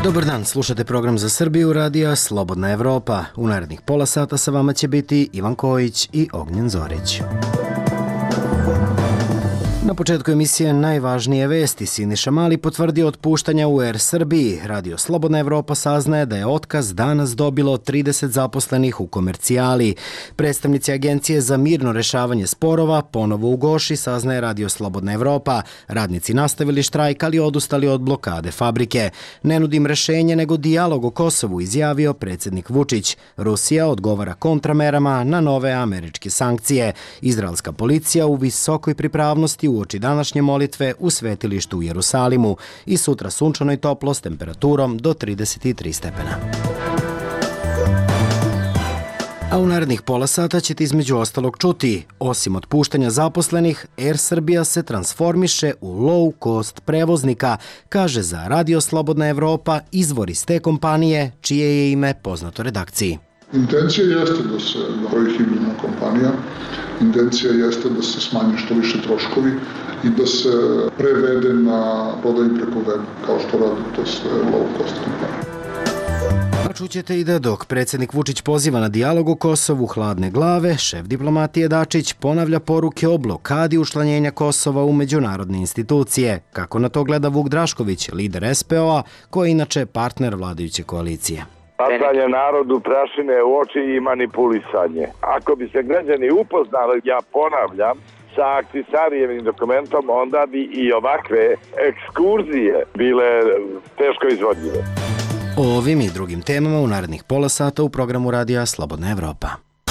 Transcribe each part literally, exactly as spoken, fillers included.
Dobar dan, slušate program za Srbiju radija Slobodna Evropa. U narednih pola sata sa vama će biti Ivan Kojić i Ognjen Zorić. Na početku emisije najvažnije vesti. Siniša Mali potvrdio otpuštanja u Er Srbiji. Radio Slobodna Evropa saznaje da je otkaz danas dobilo trideset zaposlenih u Komercijali. Predstavnici Agencije za mirno rešavanje sporova ponovo u Goši, saznaje Radio Slobodna Evropa. Radnici nastavili štrajk, ali odustali od blokade fabrike. Ne nudim rešenje nego dijalog o Kosovu, izjavio predsjednik Vučić. Rusija odgovara kontramerama na nove američke sankcije. Izraelska policija u visokoj pripravnosti u uoči današnje molitve u svetilištu u Jerusalimu i sutra sunčano i toplo s temperaturom do trideset tri stepena. A u narednih pola sata ćete između ostalog čuti, osim otpuštanja zaposlenih, Er Srbija se transformiše u low-cost prevoznika, kaže za Radio Slobodna Evropa izvor iz te kompanije, čije je ime poznato redakciji. Intencija jeste da se napravi hibridna kompanija, intencija jeste da se smanje što više troškovi i da se prevede na prodaju preko weba, kao što radi to sve low-cost kompanija. Pa čućete i da dok predsjednik Vučić poziva na dijalog o Kosovu hladne glave, šef diplomatije Dačić ponavlja poruke o blokadi učlanjenja Kosova u međunarodne institucije. Kako na to gleda Vuk Drašković, lider Es Pe O a, koji je inače partner vladajuće koalicije. Bacanje narodu prašine u oči i manipulisanje. Ako bi se građani upoznali, ja ponavljam, sa Ahtisarijevim dokumentom, onda bi i ovakve ekskurzije bile teško izvodljive. O ovim i drugim temama u narednih pola sata u programu radija Slobodna Evropa.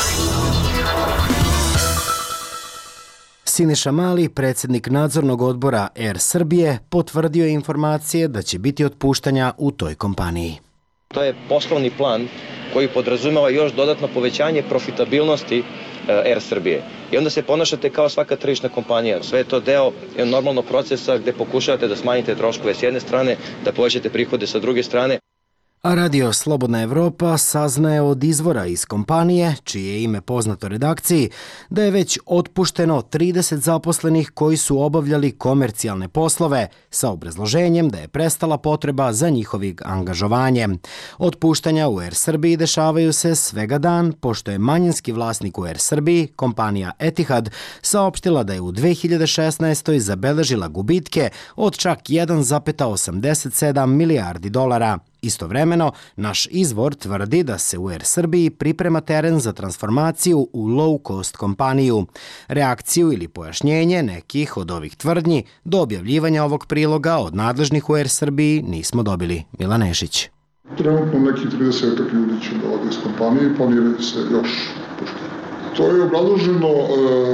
Siniša Mali, predsjednik nadzornog odbora Er Srbije, potvrdio je informacije da će biti otpuštanja u toj kompaniji. To je poslovni plan koji podrazumeva još dodatno povećanje profitabilnosti Er Srbije. I onda se ponašate kao svaka tržišna kompanija. Sve je to deo normalnog procesa gde pokušavate da smanjite troškove s jedne strane, da povećate prihode sa druge strane. A Radio Slobodna Evropa saznaje od izvora iz kompanije, čije je ime poznato redakciji, da je već otpušteno trideset zaposlenih koji su obavljali komercijalne poslove, sa obrazloženjem da je prestala potreba za njihovim angažovanjem. Otpuštanja u Er Srbiji dešavaju se svega dan, pošto je manjinski vlasnik u Er Srbiji, kompanija Etihad, saopštila da je u dve hiljade šesnaestoj. zabeležila gubitke od čak jedan zarez osamdeset sedam milijardi dolara. Istovremeno, naš izvor tvrdi da se u Er Srbiji priprema teren za transformaciju u low-cost kompaniju. Reakciju ili pojašnjenje nekih od ovih tvrdnji do objavljivanja ovog priloga od nadležnih u Er Srbiji nismo dobili. Milan Nešić. Trenutno neki tridesetak ljudi će da ode iz kompanije i planiraju se još puštati. To je obrazloženo e,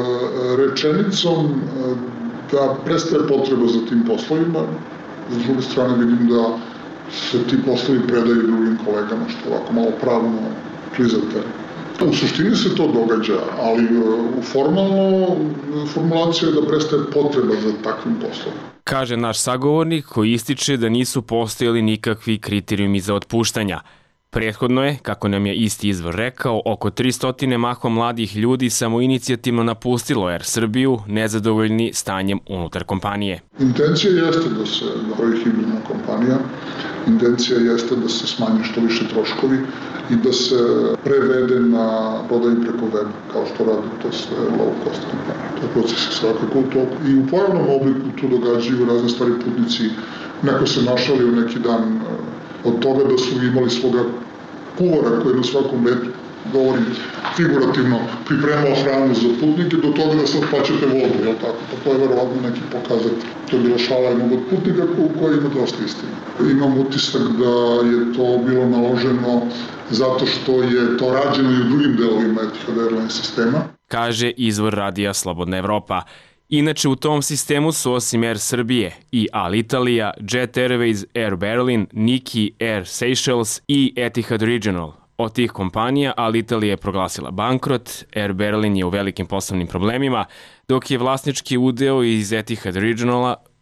rečenicom da prestaje potreba za tim poslovima. S druge strane vidim da se ti poslovi predaju drugim kolegama, što je ovako malo pravno klizate. U suštini se to događa, ali u formalno formulacija je da prestaje potreba za takvim poslovima. Kaže naš sagovornik koji ističe da nisu postojali nikakvi kriterijumi za otpuštanja. Prethodno je, kako nam je isti izvor rekao, oko tristo mahom mladih ljudi samoinicijativno napustilo Er Srbiju, nezadovoljni stanjem unutar kompanije. Intencija jeste da se napravi hibridna kompanija, intencija jeste da se smanje što više troškovi i da se prevede na prodaju preko weba, kao što radi to sve low-cost kompanija. To je proces svakako u toku. I u pojavnom obliku tu događaju razne stvari putnici. Neko se našalio neki dan od toga da su imali svoga kuvara koji na svakom letu, govorim figurativno, pripremao hranu za putnike, do toga da sad plaćate vodu, jel tako? Pa to je verovatno neki pokazatelj. To je bila šala jednog od putnika u kojoj ima dosta istine. Imam utisak da je to bilo naloženo zato što je to rađeno i u drugim delovima Etihad Airlines sistema. Kaže izvor radija Slobodna Evropa. Inače, u tom sistemu su osim Er Srbije i Alitalia, Jet Airways, Air Berlin, Niki, Air Seychelles i Etihad Regional. Od tih kompanija Alitalia je proglasila bankrot, Air Berlin je u velikim poslovnim problemima, dok je vlasnički udeo iz Etihad Regionala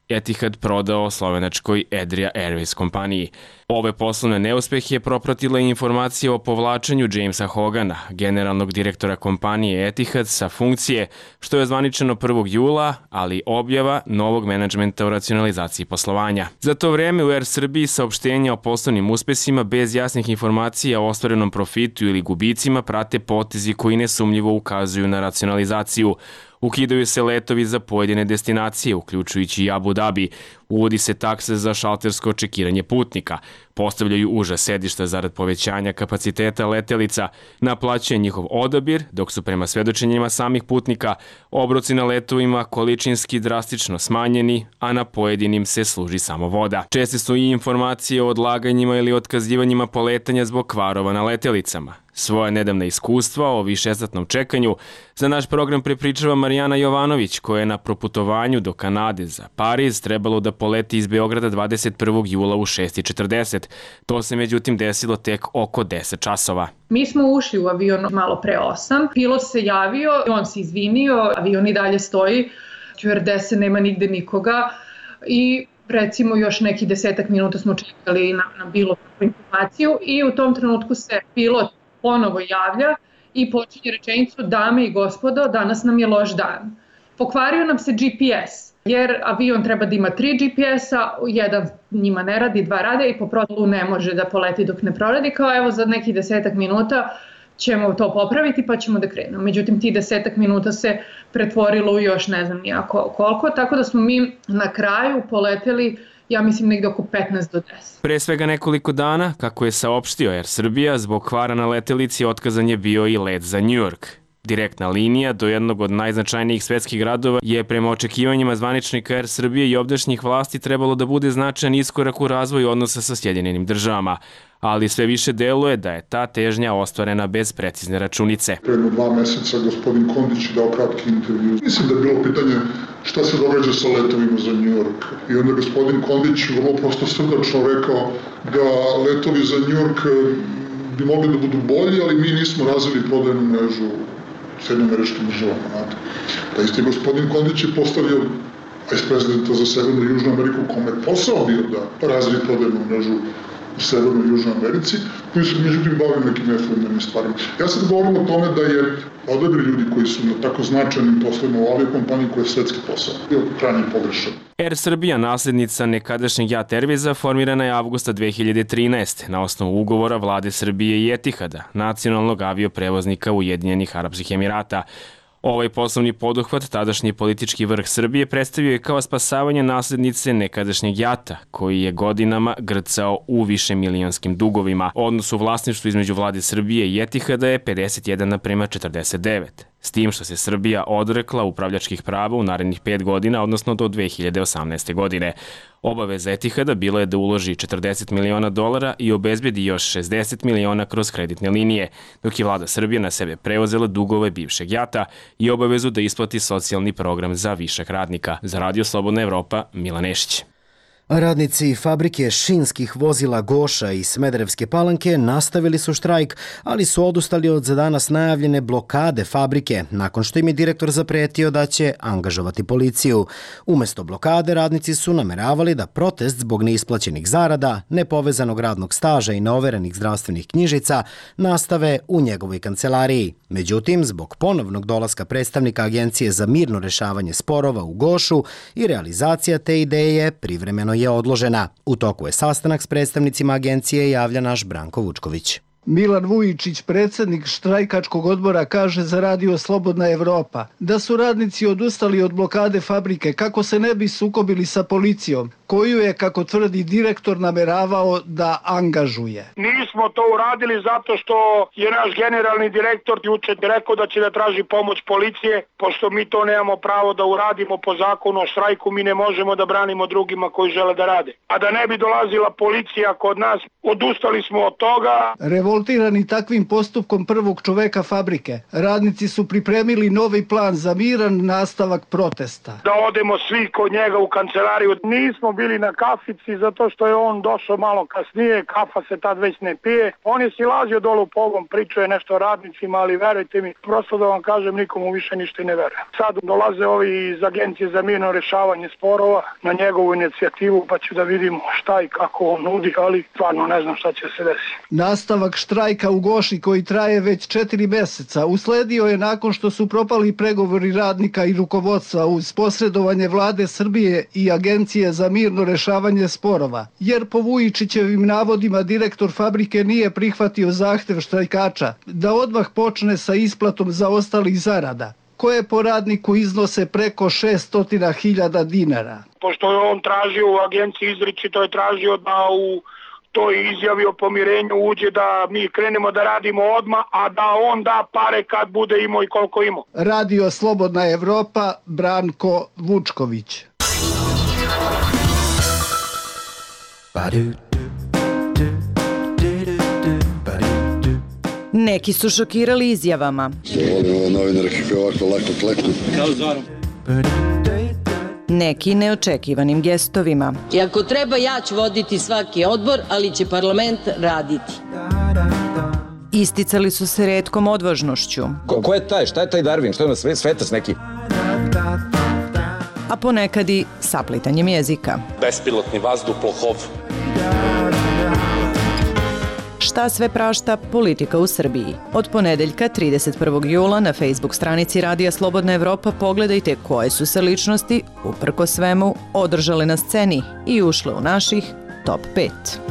Etihad prodao slovenačkoj Adria Airways kompaniji. Ove poslovne neuspehe propratila je informacija o povlačenju Jamesa Hogana, generalnog direktora kompanije Etihad, sa funkcije, što je zvaničeno prvog jula, ali objava novog menadžmenta o racionalizaciji poslovanja. Za to vreme u Air Srbiji saopštenja o poslovnim uspesima bez jasnih informacija o ostvarenom profitu ili gubicima prate potezi koji nesumnjivo ukazuju na racionalizaciju. Ukidaju se letovi za pojedine destinacije, uključujući i Abu Dhabi. Uvodi se taksa za šaltersko očekiranje putnika. Postavljaju uža sedišta zarad povećanja kapaciteta letelica. Naplaćuje njihov odabir, dok su prema svedočenjima samih putnika obroci na letovima količinski drastično smanjeni, a na pojedinim se služi samo voda. Česte su i informacije o odlaganjima ili otkazivanjima poletanja zbog kvarova na letelicama. Svoje nedavne iskustva o višesatnom čekanju za naš program prepričava Marijana Jovanović, koja je na proputovanju do Kanade za Pariz trebalo da poleti iz Beograda dvadeset prvog jula u šest i četrdeset. To se međutim desilo tek oko deset časova. Mi smo ušli u avion malo pre osam, pilot se javio, on se izvinio, avion i dalje stoji, stjuardese nema nigde nikoga i recimo još neki desetak minuta smo čekali na, na bilo kakvu informaciju i u tom trenutku se pilot ponovo javlja i počinje rečenicu: dame i gospodo, danas nam je loš dan. Pokvario nam se G P S, jer avion treba da ima tri G P S-a, jedan njima ne radi, dva rade i po protokolu ne može da poleti dok ne proradi, kao evo za nekih desetak minuta ćemo to popraviti pa ćemo da krenemo. Međutim, ti desetak minuta se pretvorilo u još ne znam nijako koliko, tako da smo mi na kraju poleteli, ja mislim, negde oko petnaest do deset. Pre svega nekoliko dana, kako je saopštio Air Srbija, zbog kvara na letelici otkazan je bio i let za New York. Direktna linija do jednog od najznačajnijih svetskih gradova je prema očekivanjima zvaničnika Air Srbije i ovdašnjih vlasti trebalo da bude značajan iskorak u razvoju odnosa sa Sjedinjenim državama, ali sve više deluje da je ta težnja ostvarena bez precizne računice. Prema dva meseca gospodin Kondić je dao kratki intervju. Mislim da je bilo pitanje šta se događa sa letovima za New York. I onda gospodin Kondić vrlo prosto srdačno rekao da letovi za New York bi mogli da budu bolji, ali mi nismo razvili prodajnu mrežu Sjedinjenim Američkim Državama. Znate. Da isti gospodin Kondić je postavio vice-prezidenta za Severnu i Južnu Ameriku, kome je posao bio da razvije prodajnu mrežu u Severnoj i Južnoj Americi, koji su međutim bavili nekim efemernim stvarima. Ja sad govorim o tome da je odabir ljudi koji su na tako značajnim poslovima u aviokompaniji koji je svetski posao bio krajnje pogrešan. Air Srbija, naslednica nekadašnjeg Jat Airwaysa, formirana je avgusta dve hiljade trinaeste. na osnovu ugovora vlade Srbije i Etihada, nacionalnog avioprevoznika Ujedinjenih Arapskih Emirata. Ovaj poslovni poduhvat tadašnji politički vrh Srbije predstavio je kao spasavanje naslednice nekadašnjeg Jata, koji je godinama grcao u višemilionskim dugovima. Odnos u vlasništvu između vlade Srbije i Etihada je pedeset jedan naprema četrdeset devet. S tim što se Srbija odrekla upravljačkih prava u narednih pet godina, odnosno do dve hiljade osamnaeste. godine. Obaveza Etihada bila je da uloži četrdeset miliona dolara i obezbedi još šezdeset miliona kroz kreditne linije, dok je vlada Srbije na sebe preuzela dugove bivšeg Jata i obavezu da isplati socijalni program za višak radnika. Za Radio Slobodna Evropa, Milan Nešić. Radnici fabrike šinskih vozila Goša i Smederevske Palanke nastavili su štrajk, ali su odustali od za danas najavljene blokade fabrike, nakon što im je direktor zapretio da će angažovati policiju. Umesto blokade, radnici su nameravali da protest zbog neisplaćenih zarada, nepovezanog radnog staža i neoverenih zdravstvenih knjižica nastave u njegovoj kancelariji. Međutim, zbog ponovnog dolaska predstavnika Agencije za mirno rešavanje sporova u Gošu i realizacija te ideje privremeno je odložena. U toku je sastanak s predstavnicima agencije, javlja naš Branko Vučković. Milan Vujičić, predsjednik štrajkačkog odbora, kaže za Radio Slobodna Evropa da su radnici odustali od blokade fabrike kako se ne bi sukobili sa policijom, koju je, kako tvrdi direktor, nameravao da angažuje. Nismo to uradili zato što je naš generalni direktor juče rekao da će da traži pomoć policije, pošto mi to nemamo pravo da uradimo po zakonu o štrajku, mi ne možemo da branimo drugima koji žele da rade. A da ne bi dolazila policija kod nas, odustali smo od toga. Revoltirani takvim postupkom prvog čoveka fabrike, radnici su pripremili novi plan za miran nastavak protesta. Da odemo svi kod njega u kancelariju. Nismo bili na kafici zato što je on došao malo kasnije, kafa se tad već ne pije. On je silazio dolu pogom, pričuje nešto o radnicima, ali verujte mi, prosto da vam kažem, nikomu više ništa ne veruje. Sad dolaze ovi iz Agencije za mirno rešavanje sporova na njegovu inicijativu, pa ću da vidimo šta i kako on nudi, ali stvarno ne znam šta će se desiti. Nastavak štrajka u Goši, koji traje već četiri meseca, usledio je nakon što su propali pregovori radnika i rukovodstva uz posredovanje vlade Srbije i Agencije za mirno rešavanje sporova, jer po Vujičićevim navodima direktor fabrike nije prihvatio zahtev štrajkača da odmah počne sa isplatom zaostalih zarada, koje po radniku iznose preko šesto hiljada dinara. Pošto je on tražio u agenciji, izričito je tražio da u toj izjavi o pomirenju uđe da mi krenemo da radimo odmah, a da on da pare kad bude imao i koliko imao. Radio Slobodna Evropa, Branko Vučković. Neki su šokirali izjavama. Volim novinare kako ovako lako kleknu. Neki neočekivanim gestovima. I ako treba, ja ću voditi svaki odbor, ali će parlament raditi. Isticali su se retkom odvažnošću. Ko, ko je taj? Šta je taj Darwin? Šta je na svetac neki? A ponekad i saplitanjem jezika. Bespilotni vazduhoplov. Šta sve prašta politika u Srbiji? Od ponedeljka trideset prvog jula na Facebook stranici Radija Slobodna Evropa pogledajte koje su se ličnosti, uprko svemu, održale na sceni i ušle u naših top pet.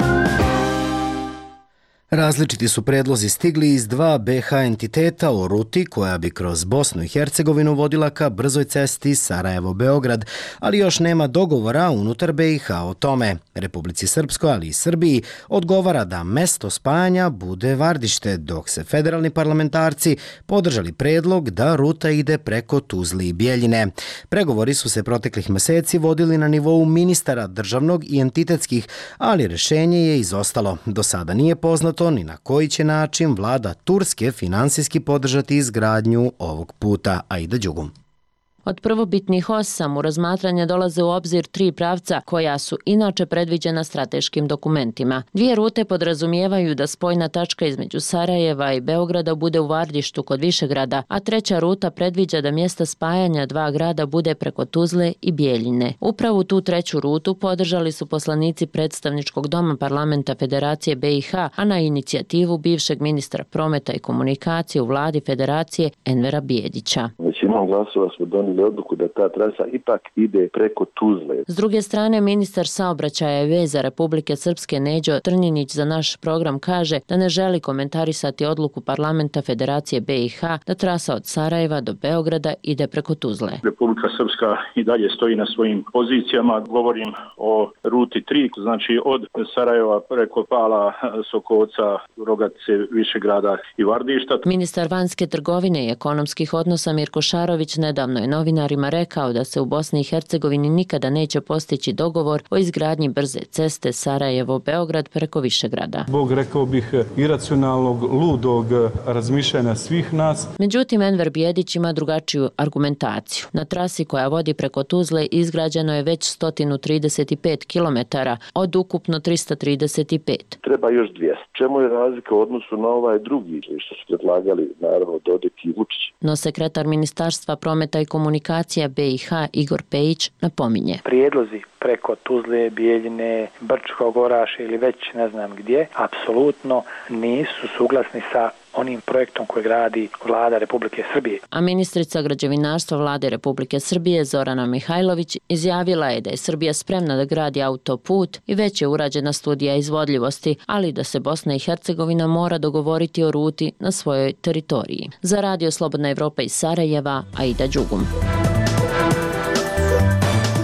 Različiti su predlozi stigli iz dva be ha entiteta o ruti koja bi kroz Bosnu i Hercegovinu vodila ka brzoj cesti Sarajevo-Beograd, ali još nema dogovora unutar be i ha o tome. Republici Srpskoj, ali i Srbiji, odgovara da mesto spajanja bude Vardište, dok se federalni parlamentarci podržali predlog da ruta ide preko Tuzle i Bjeljine. Pregovori su se proteklih meseci vodili na nivou ministara državnog i entitetskih, ali rešenje je izostalo. Do sada nije poznato ni na koji će način vlada Turske finansijski podržati izgradnju ovog puta. Aida Đugum. Od prvobitnih osam u razmatranje dolaze u obzir tri pravca koja su inače predviđena strateškim dokumentima. Dvije rute podrazumijevaju da spojna tačka između Sarajeva i Beograda bude u Vardištu kod Višegrada, a treća ruta predviđa da mjesta spajanja dva grada bude preko Tuzle i Bjeljine. Upravo tu treću rutu podržali su poslanici predstavničkog doma parlamenta Federacije be i ha, a na inicijativu bivšeg ministra prometa i komunikacije u vladi Federacije Envera Bijedića. Većinom glasova smo donijeli odluku da ta trasa ipak ide preko Tuzle. S druge strane, ministar saobraćaja i veza Republike Srpske Neđo Trninić za naš program kaže da ne želi komentarisati odluku parlamenta Federacije be i ha da trasa od Sarajeva do Beograda ide preko Tuzle. Republika Srpska i dalje stoji na svojim pozicijama. Govorim o ruti tri, znači od Sarajeva preko Pala, Sokovca, Rogace, Višegrada i Vardišta. Ministar vanjske trgovine i ekonomskih odnosa Mirko Šarović nedavno je novinarima rekao da se u Bosni i Hercegovini nikada neće postići dogovor o izgradnji brze ceste Sarajevo-Beograd preko Višegrada. Bog, rekao bih, iracionalnog, ludog razmišljanja svih nas. Međutim, Enver Bijedić ima drugačiju argumentaciju. Na trasi koja vodi preko Tuzle izgrađeno je već sto trideset pet kilometara od ukupno tristo trideset pet. Treba još dvjesto. Čemu je razlika u odnosu na ovaj drugi što su predlagali, naravno, Dodik i Vučić? No sekretar Ministarstva prometa i komunikacija be i ha Igor Pejić napominje. Prijedlozi preko Tuzle, Bijeljine, Brčkog Oraša ili već ne znam gdje, apsolutno nisu suglasni sa onim projektom koji gradi vlada Republike Srbije. A ministrica građevinarstva vlade Republike Srbije Zorana Mihajlović izjavila je da je Srbija spremna da gradi autoput i već je urađena studija izvodljivosti, ali da se Bosna i Hercegovina mora dogovoriti o ruti na svojoj teritoriji. Za Radio Slobodna Evropa iz Sarajeva, Aida Đugum.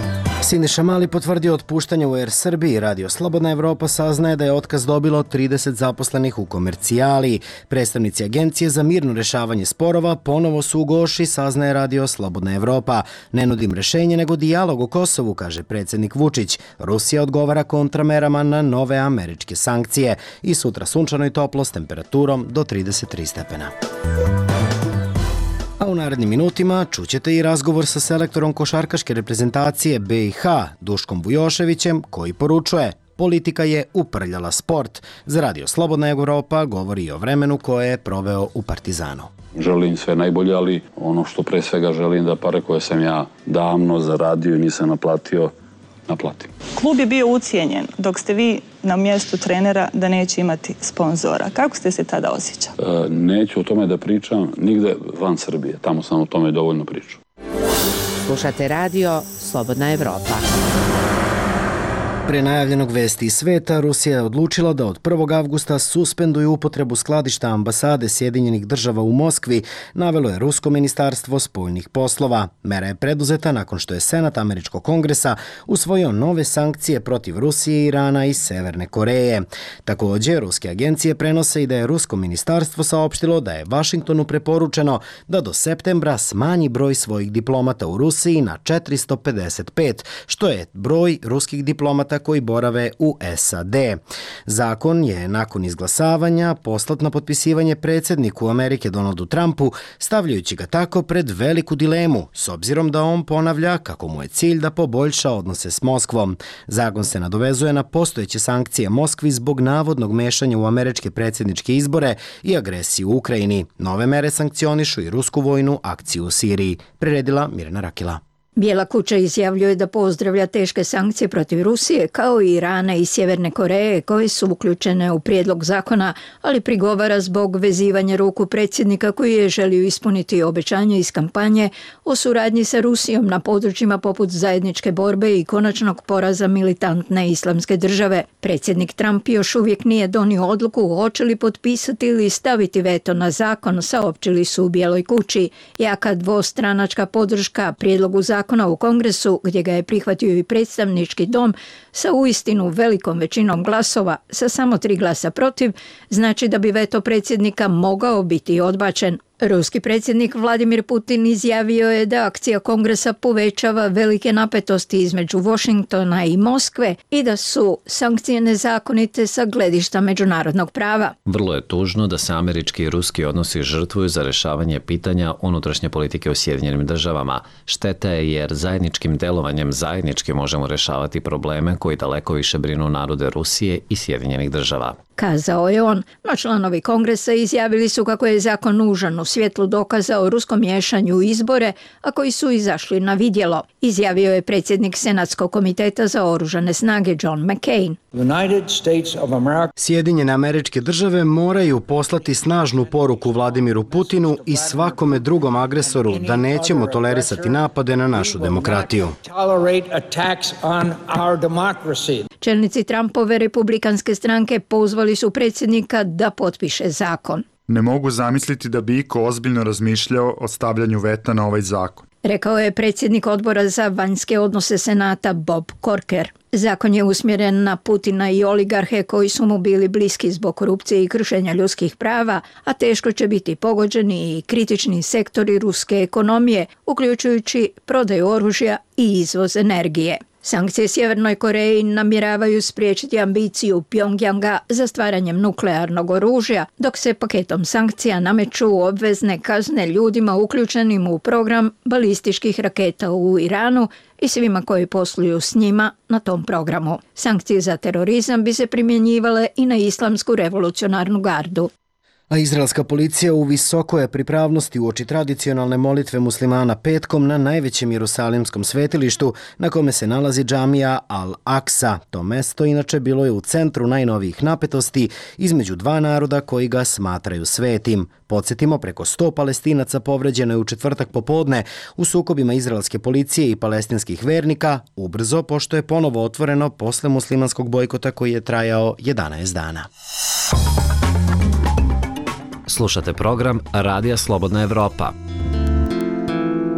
Siniša Mali potvrdio otpuštanje u Er Srbiji. Radio Slobodna Evropa saznaje da je otkaz dobilo trideset zaposlenih u Komercijali. Predstavnici Agencije za mirno rešavanje sporova ponovo su u Goši, saznaje Radio Slobodna Evropa. Ne nudim rešenje nego dijalog o Kosovu, kaže predsjednik Vučić. Rusija odgovara kontramerama na nove američke sankcije. I sutra sunčano i toplo s temperaturom do trideset tri stepena. A u narednim minutima čućete i razgovor sa selektorom košarkaške reprezentacije Be I Ha, Duškom Vujoševićem, koji poručuje: politika je uprljala sport. Za Radio Slobodna Evropa govori i o vremenu koje je proveo u Partizanu. Želim sve najbolje, ali ono što pre svega želim da pare koje sam ja davno zaradio i nisam naplatio, naplatim. Klub je bio ucijenjen dok ste vi na mjestu trenera da neće imati sponzora. Kako ste se tada osjećali? E, neću o tome da pričam nigde van Srbije. Tamo sam o tome dovoljno pričao. Slušate radio Slobodna Evropa. Pre najavljenog vesti iz sveta, Rusija je odlučila da od prvog avgusta suspenduje upotrebu skladišta ambasade Sjedinjenih država u Moskvi, navelo je Rusko ministarstvo spoljnih poslova. Mera je preduzeta nakon što je Senat Američkog kongresa usvojio nove sankcije protiv Rusije, Irana i Severne Koreje. Također, ruske agencije prenose i da je Rusko ministarstvo saopštilo da je Vašingtonu preporučeno da do septembra smanji broj svojih diplomata u Rusiji na četiristo pedeset pet, što je broj ruskih diplomata koji borave u S A D. Zakon je nakon izglasavanja poslat na potpisivanje predsjedniku Amerike Donaldu Trumpu, stavljajući ga tako pred veliku dilemu, s obzirom da on ponavlja kako mu je cilj da poboljša odnose s Moskvom. Zakon se nadovezuje na postojeće sankcije Moskvi zbog navodnog mešanja u američke predsjedničke izbore i agresiju u Ukrajini. Nove mere sankcionišu i rusku vojnu akciju u Siriji. Priredila Mirna Rakila. Bijela kuća izjavljuje da pozdravlja teške sankcije protiv Rusije kao i Irana i Sjeverne Koreje koje su uključene u prijedlog zakona, ali prigovara zbog vezivanja ruku predsjednika koji je želio ispuniti obećanje iz kampanje o suradnji sa Rusijom na područjima poput zajedničke borbe i konačnog poraza militantne islamske države. Predsjednik Trump još uvijek nije donio odluku hoće li potpisati ili staviti veto na zakon, saopćili su u Bijeloj kući. Jaka dvostranačka podrška prijedlogu zakona u Kongresu, gdje ga je prihvatio i predstavnički dom sa uistinu velikom većinom glasova, sa samo tri glasa protiv, znači da bi veto predsjednika mogao biti odbačen. Ruski predsjednik Vladimir Putin izjavio je da akcija Kongresa povećava velike napetosti između Washingtona i Moskve i da su sankcije nezakonite sa gledišta međunarodnog prava. Vrlo je tužno da se američki i ruski odnosi žrtvuju za rešavanje pitanja unutrašnje politike u Sjedinjenim državama. Šteta je jer zajedničkim delovanjem zajednički možemo rešavati probleme koji daleko više brinu narode Rusije i Sjedinjenih država. Kazao je on, no članovi Kongresa izjavili su kako je zakon nužan u svjetlu dokaza o ruskom miješanju u izbore, a koji su izašli na vidjelo. Izjavio je predsjednik Senatskog komiteta za oružane snage John McCain. Sjedinjene Američke države moraju poslati snažnu poruku Vladimiru Putinu i svakome drugom agresoru da nećemo tolerisati napade na našu demokratiju. Čelnici Trumpove republikanske stranke pozvali su predsjednika da potpiše zakon. Ne mogu zamisliti da bi iko ozbiljno razmišljao o stavljanju veta na ovaj zakon, rekao je predsjednik odbora za vanjske odnose Senata Bob Corker. Zakon je usmjeren na Putina i oligarhe koji su mu bili bliski zbog korupcije i kršenja ljudskih prava, a teško će biti pogođeni i kritični sektori ruske ekonomije, uključujući prodaju oružja i izvoz energije. Sankcije Sjevernoj Koreji namjeravaju spriječiti ambiciju Pjongjanga za stvaranjem nuklearnog oružja, dok se paketom sankcija nameću obvezne kazne ljudima uključenim u program balističkih raketa u Iranu i svima koji posluju s njima na tom programu. Sankcije za terorizam bi se primjenjivale i na Islamsku revolucionarnu gardu. A izraelska policija u visokoj je pripravnosti uoči tradicionalne molitve muslimana petkom na najvećem jerusalimskom svetilištu na kome se nalazi džamija Al-Aqsa. To mesto inače bilo je u centru najnovijih napetosti između dva naroda koji ga smatraju svetim. Podsjetimo, preko sto Palestinaca povređeno je u četvrtak popodne u sukobima izraelske policije i palestinskih vernika, ubrzo pošto je ponovo otvoreno posle muslimanskog bojkota koji je trajao jedanaest dana. Slušate program Radija Slobodna Evropa.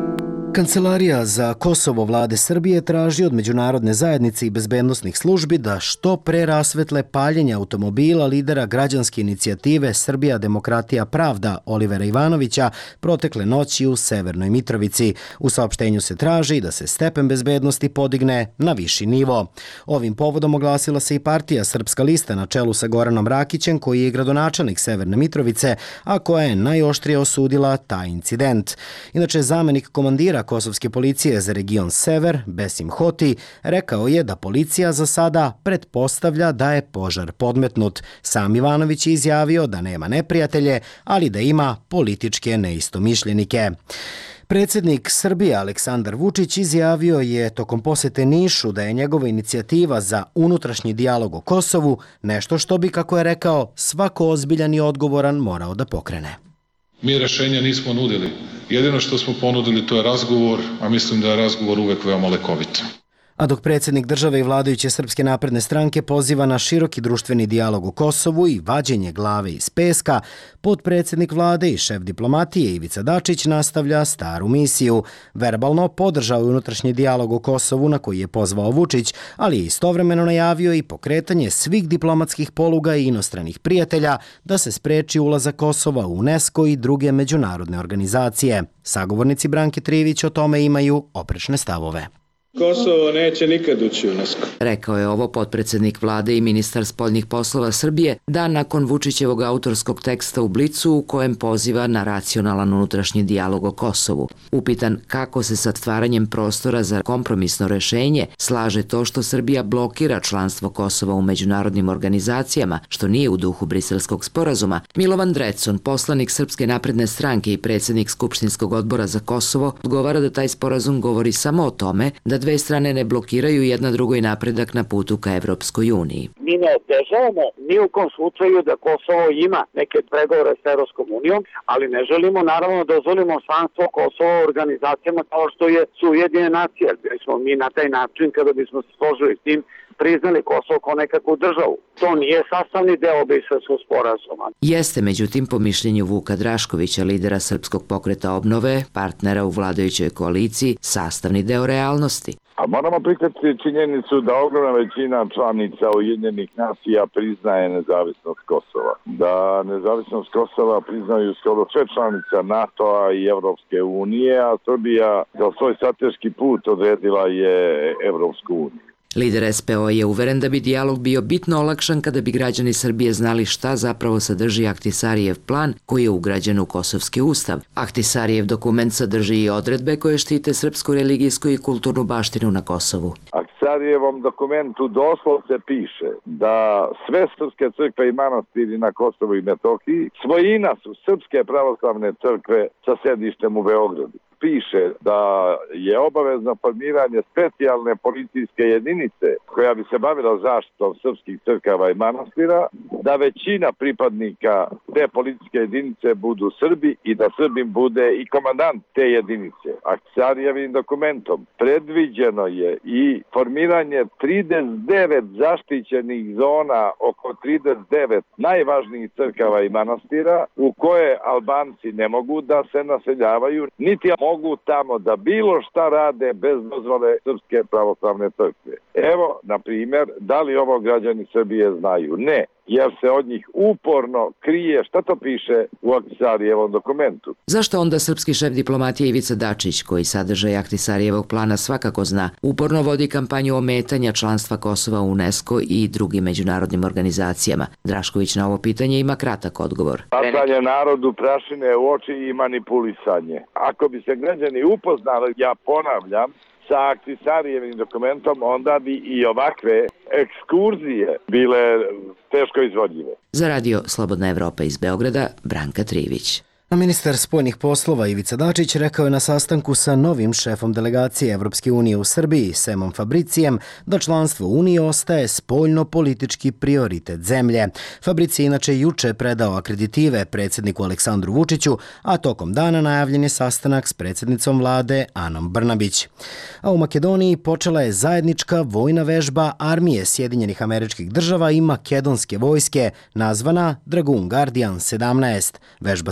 Kancelarija za Kosovo vlade Srbije traži od međunarodne zajednice i bezbednosnih službi da što pre rasvetle paljenje automobila lidera građanske inicijative Srbija, demokratija, pravda Olivera Ivanovića protekle noći u Severnoj Mitrovici. U saopštenju se traži da se stepen bezbednosti podigne na viši nivo. Ovim povodom oglasila se i partija Srpska lista na čelu sa Goranom Rakićem, koji je gradonačelnik Severne Mitrovice, a koja je najoštrije osudila taj incident. Inače, zamenik komandira kosovske policije za region Sever, Besim Hoti, rekao je da policija za sada pretpostavlja da je požar podmetnut. Sam Ivanović je izjavio da nema neprijatelje, ali da ima političke neistomišljenike. Predsjednik Srbije Aleksandar Vučić izjavio je tokom posete Nišu da je njegova inicijativa za unutrašnji dijalog o Kosovu nešto što bi, kako je rekao, svako ozbiljan i odgovoran morao da pokrene. Mi rešenja nismo nudili. Jedino što smo ponudili to je razgovor, a mislim da je razgovor uvek veoma lekovit. A dok predsjednik države i vladajuće Srpske napredne stranke poziva na široki društveni dijalog o Kosovu i vađenje glave iz peska, potpredsjednik vlade i šef diplomatije Ivica Dačić nastavlja staru misiju. Verbalno podržao je unutrašnji dijalog o Kosovu na koji je pozvao Vučić, ali je istovremeno najavio i pokretanje svih diplomatskih poluga i inostranih prijatelja da se spreči ulazak Kosova u UNESCO i druge međunarodne organizacije. Sagovornici Branke Trivić o tome imaju oprečne stavove. Kosovo neće nikad ući u UNESCO. Rekao je ovo potpredsjednik vlade i ministar spoljnih poslova Srbije dan nakon Vučićevog autorskog teksta u Blicu u kojem poziva na racionalan unutrašnji dijalog o Kosovu. Upitan kako se sa stvaranjem prostora za kompromisno rešenje slaže to što Srbija blokira članstvo Kosova u međunarodnim organizacijama, što nije u duhu Briselskog sporazuma, Milovan Drecun, poslanik Srpske napredne stranke i predsjednik Skupštinskog odbora za Kosovo, odgovara da taj sporazum govori samo o tome da dve strane ne blokiraju jedna drugoj napredak na putu ka Evropskoj uniji. Mi ne otežavamo ni u kom slučaju da Kosovo ima neke pregovore s Evropskom unijom, ali ne želimo naravno da dozvolimo članstvo Kosova u organizacijama kao što je su Ujedinjene nacije. Bili smo mi na taj način, kada bismo se složili s tim, priznali Kosovo kao nekakvu državu. To nije sastavni deo Briselskog sporazuma. Jeste, međutim, po mišljenju Vuka Draškovića, lidera Srpskog pokreta obnove, partnera u vladajućoj koaliciji, sastavni deo realnosti. A moramo prihvatiti činjenicu da ogromna većina članica Ujedinjenih nacija priznaje nezavisnost Kosova. Da nezavisnost Kosova priznaju skoro sve članica NATO-a i Evropske unije, a Srbija za svoj strateški put odredila je Evropsku uniju. Lider S P O je uveren da bi dijalog bio bitno olakšan kada bi građani Srbije znali šta zapravo sadrži Ahtisarijev plan koji je ugrađen u Kosovski ustav. Ahtisarijev dokument sadrži i odredbe koje štite srpsku religijsku i kulturnu baštinu na Kosovu. Ahtisarijevom dokumentu doslovce piše da sve srpske crkve i manastiri na Kosovu i Metohiji svojina su Srpske pravoslavne crkve sa sedištem u Beogradu. Piše da je obavezno formiranje specijalne policijske jedinice koja bi se bavila zaštitom srpskih crkava i manastira, da većina pripadnika te policijske jedinice budu Srbi i da Srbin bude i komandant te jedinice. Ahtisarijevim dokumentom predviđeno je i formiranje trideset devet zaštićenih zona oko trideset devet najvažnijih crkava i manastira u koje Albanci ne mogu da se naseljavaju, niti mogu tamo da bilo šta rade bez dozvole Srpske pravoslavne crkve. Evo, na primjer, da li ovo građani Srbije znaju? Ne, jer se od njih uporno krije šta to piše u Ahtisarijevom dokumentu. Zašto onda srpski šef diplomatije Ivica Dačić, koji sadržaj Ahtisarijevog plana svakako zna, uporno vodi kampanju ometanja članstva Kosova u UNESCO i drugim međunarodnim organizacijama? Drašković na ovo pitanje ima kratak odgovor. Bacanje narodu prašine u oči i manipulisanje. Ako bi se građani upoznali, ja ponavljam, sa Ahtisarijevim dokumentom, onda bi i ovakve ekskurzije bile teško izvodljive. Za radio Slobodna Evropa iz Beograda, Branka Trivić. A ministar spoljnih poslova Ivica Dačić rekao je na sastanku sa novim šefom delegacije Evropske unije u Srbiji, Semom Fabricijem, da članstvo Unije ostaje spoljno-politički prioritet zemlje. Fabrici inače juče predao akreditive predsjedniku Aleksandru Vučiću, a tokom dana najavljen je sastanak s predsjednicom vlade Anom Brnabić. A u Makedoniji počela je zajednička vojna vežba armije Sjedinjenih Američkih Država i makedonske vojske, nazvana Dragoon Guardian sedamnaest. Vežba se održava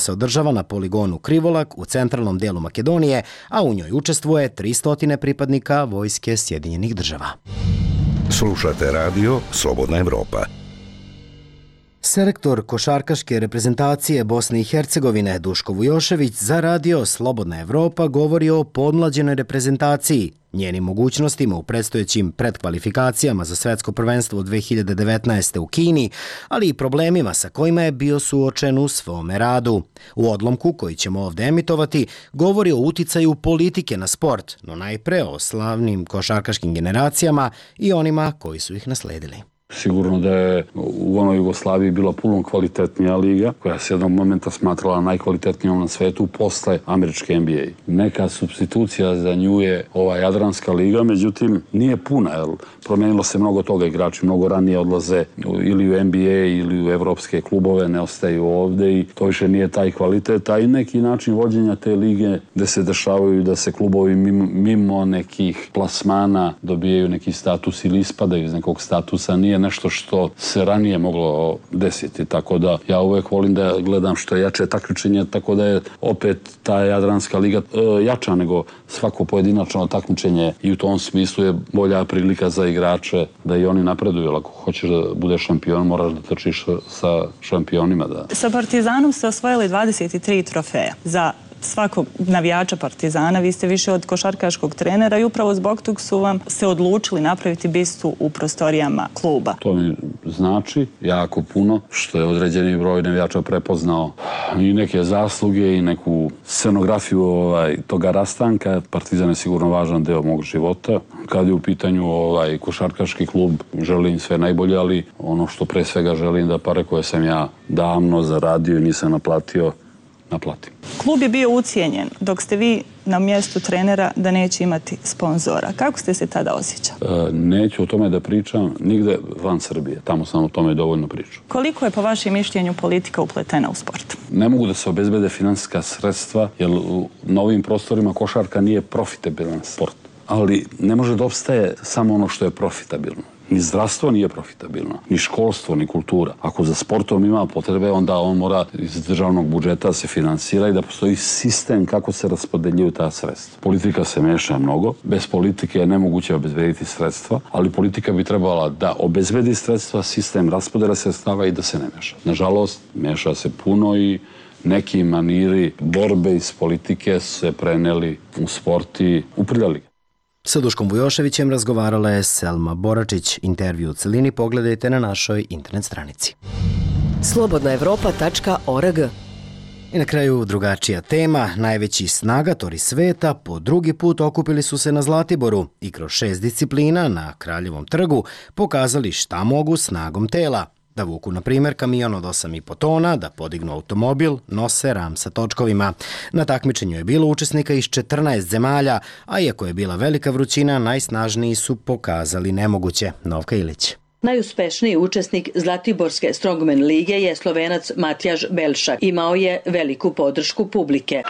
dešava na poligonu Krivolak u centralnom delu Makedonije, a u njoj učestvuje tristo pripadnika Vojske Sjedinjenih Država. Slušate radio Slobodna Evropa. Selektor košarkaške reprezentacije Bosne i Hercegovine Duško Vujošević za radio Slobodna Evropa govori o podmlađenoj reprezentaciji, njenim mogućnostima u predstojećim predkvalifikacijama za svetsko prvenstvo dve hiljade devetnaeste. u Kini, ali i problemima sa kojima je bio suočen u svome radu. U odlomku koji ćemo ovdje emitovati govori o uticaju politike na sport, no najpre o slavnim košarkaškim generacijama i onima koji su ih nasledili. Sigurno da je u onoj Jugoslaviji bila puno kvalitetnija liga, koja se jednog momenta smatrala najkvalitetnijom na svetu posle američke N B A. Neka supstitucija za nju je ova Jadranska liga, međutim nije puna, jer promenilo se mnogo toga, igrači mnogo ranije odlaze ili u N B A ili u evropske klubove, ne ostaju ovde i to više nije taj kvalitet, a i neki način vođenja te lige gde se dešavaju da se klubovi mimo, mimo nekih plasmana dobijaju neki status ili ispadaju iz nekog statusa, nije nešto što se ranije moglo desiti, tako da ja uvek volim da gledam što je jače takmičenje, tako da je opet ta Jadranska liga e, jača nego svako pojedinačno takmičenje i u tom smislu je bolja prilika za igrače da i oni napreduju. Ako hoćeš da budeš šampion, moraš da trčiš sa šampionima. Da. Sa Partizanom ste osvojili dvadeset tri trofeja. Za svakog navijača Partizana vi ste više od košarkaškog trenera i upravo zbog tog su vam se odlučili napraviti bistu u prostorijama kluba. To mi znači jako puno što je određeni broj navijača prepoznao i neke zasluge i neku scenografiju ovaj, toga rastanka. Partizan je sigurno važan deo mog života. Kad je u pitanju ovaj, košarkaški klub, želim sve najbolje, ali ono što pre svega želim da pare koje sam ja davno zaradio i nisam naplatio, naplatim. Klub je bio ucijenjen dok ste vi na mjestu trenera da neće imati sponzora. Kako ste se tada osjećali? E, neću o tome da pričam nigde van Srbije. Tamo sam o tome dovoljno pričao. Koliko je po vašem mišljenju politika upletena u sport? Ne mogu da se obezbede finansijska sredstva, jer na ovim prostorima košarka nije profitabilan sport. Ali ne može da opstaje samo ono što je profitabilno. Ni zdravstvo nije profitabilno, ni školstvo, ni kultura. Ako za sportom ima potrebe, onda on mora iz državnog budžeta se finansira i da postoji sistem kako se raspodeljuju ta sredstva. Politika se meša mnogo, bez politike je nemoguće obezbediti sredstva, ali politika bi trebala da obezbedi sredstva, sistem raspodela sredstava i da se ne meša. Nažalost, meša se puno i neki maniri borbe iz politike se preneli u sport i uprljali. Sa Duškom Vujoševićem razgovarala je Selma Boračić. Intervju u celini pogledajte na našoj internet stranici. slobodna evropa tačka org. I na kraju drugačija tema. Najveći snagatori sveta po drugi put okupili su se na Zlatiboru i kroz šest disciplina na Kraljevom trgu pokazali šta mogu snagom tela. Da vuku, na primjer, kamion od osam i po tona, da podignu automobil, nose ram sa točkovima. Na takmičenju je bilo učesnika iz četrnaest zemalja, a iako je bila velika vrućina, najsnažniji su pokazali nemoguće. Novka Ilić. Najuspešniji učesnik Zlatiborske Strongman lige je Slovenac Matjaž Belšak. Imao je veliku podršku publike.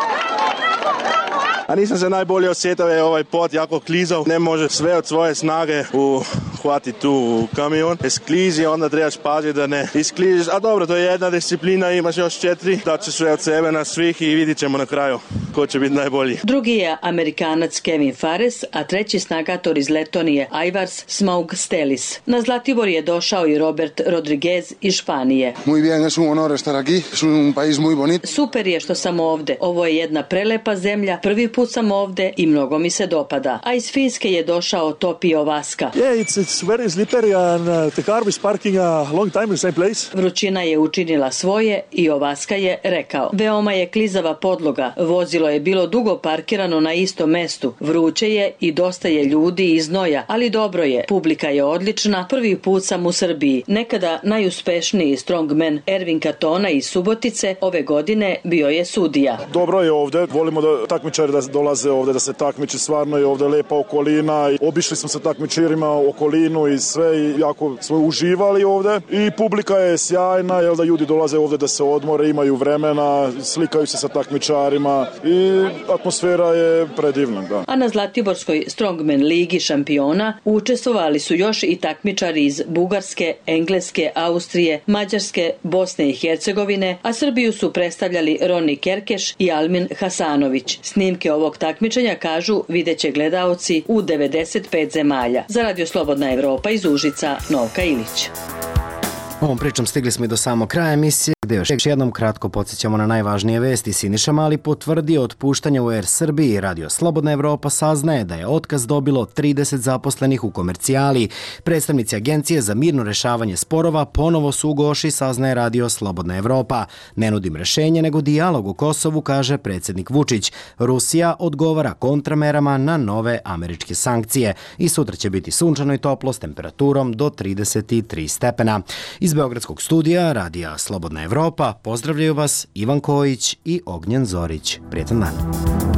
A nisam se najbolje osjetio, je ovaj pot jako klizav, ne može sve od svoje snage uhvatiti tu u kamion. Je sklizi, onda trebaš paziti da ne iskliziš. A dobro, to je jedna disciplina, imaš još četiri, da će sve od sebe na svih i vidit ćemo na kraju ko će biti najbolji. Drugi je Amerikanac Kevin Fares, a treći snagator iz Letonije Aivars Smaug Stelis. Na Zlatibor je došao i Robert Rodriguez iz Španije. Muy bien, es un honor estar aquí, es un país muy bonito. Super je što sam ovde. Ovo je jedna prelepa zemlja, prvi put sam ovde i mnogo mi se dopada. A iz Finske je došao Topi Ovaska. Yeah, it's, it's very slippery and uh, the car is parking a long time in the same place. Vrućina je učinila svoje i Ovaska je rekao. Veoma je klizava podloga. Vozilo je bilo dugo parkirano na istom mestu. Vruće je i dosta je ljudi iz znoja, ali dobro je. Publika je odlična. Prvi put sam u Srbiji. Nekada najuspešniji strongman Ervin Katona iz Subotice ove godine bio je sudija. Dobro je ovde. Volimo da takmičari da dolaze ovde da se takmiči, stvarno je ovde lepa okolina. Obišli smo sa takmičarima okolinu adrenalinu i sve i jako smo uživali ovde i publika je sjajna, jel da ljudi dolaze ovde da se odmore, imaju vremena, slikaju se sa takmičarima i atmosfera je predivna, da. A na Zlatiborskoj Strongman ligi šampiona učestvovali su još i takmičari iz Bugarske, Engleske, Austrije, Mađarske, Bosne i Hercegovine, a Srbiju su predstavljali Roni Kerkeš i Almin Hasanović. Snimke ovog takmičenja, kažu, videće gledaoci u devedeset pet zemalja. Za Radio Slobodna Evropa iz Užica, Novka Ilić. Ovom pričom stigli smo i do samog kraja emisije, gde još jednom kratko podsjećamo na najvažnije vesti. Siniša Mali potvrdio otpuštanje u Er Srbiji. Radio Slobodna Evropa saznaje da je otkaz dobilo trideset zaposlenih u komercijali. Predstavnici Agencije za mirno rešavanje sporova ponovo su u Goši, saznaje Radio Slobodna Evropa. Ne nudim rešenje, nego dijalog u Kosovu, kaže predsjednik Vučić. Rusija odgovara kontramerama na nove američke sankcije. I sutra će biti sunčano i toplo s temperaturom do trideset tri stepena. Iz Beogradskog studija Radija Slobodna Evropa pozdravljaju vas Ivan Kojić i Ognjen Zorić. Prijetan dan.